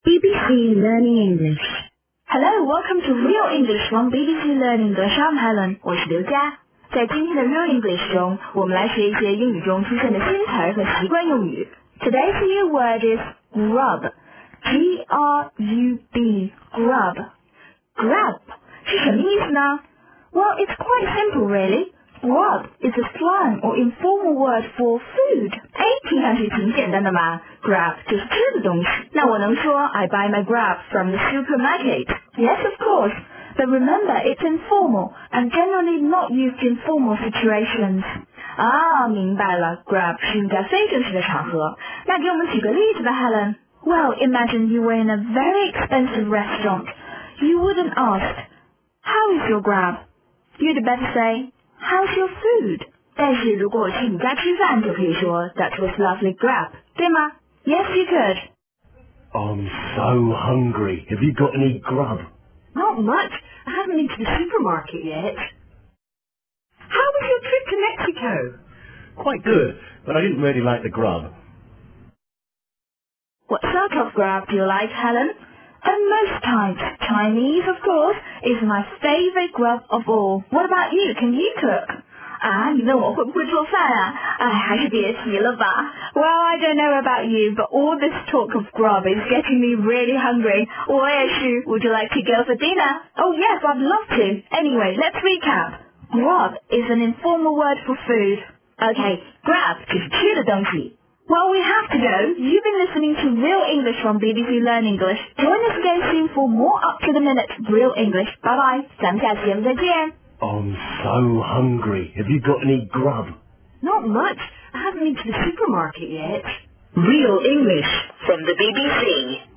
BBC Learning English. Hello, welcome to Real English from BBC Learning English. I'm Helen， 我是刘佳。在今天的 Real English 中，我们来学一些英语中出现的新词儿和习惯用语。Today's new word is grub. G-R-U-B. Grub. Grub 是什么意思呢？ Well, it's quite simple, really. Grub is a slang or informal word for food. 听上去挺简单的嘛 Grub 就是吃的东西。那我能说 I buy my grub from the supermarket. Yes, of course. But remember, it's informal and generally not used in formal situations. 明白了 Grub 是用在非正式的场合。那给我们举个例子吧 Helen. Well, imagine you were in a very expensive restaurant. You wouldn't ask, How is your grub? You'd better say, How's your food? 但是如果我去你家吃饭，就可以说 That was lovely grub, 对吗？ Yes, you could. I'm so hungry. Have you got any grub? Not much. I haven't been to the supermarket yet. How was your trip to Mexico? Quite good, but I didn't really like the grub. What sort of grub do you like, Helen? Most times, Chinese, of course, is my favorite grub of all. What about you? Can you cook? 你问我会不会做饭啊？还是别提了吧。Well, I don't know about you, but all this talk of grub is getting me really hungry. 我也是。Would you like to go for dinner? Oh yes, I'd love to. Anyway, let's recap. Grub is an informal word for food. Okay, grub 就是吃的东西。Well, we have to go. You've been listening to Real English from BBC Learn English. Join us again soon for more up-to-the-minute Real English. Bye-bye. 咱们下期节目再见。 I'm so hungry. Have you got any grub? Not much. I haven't been to the supermarket yet. Real English from the BBC.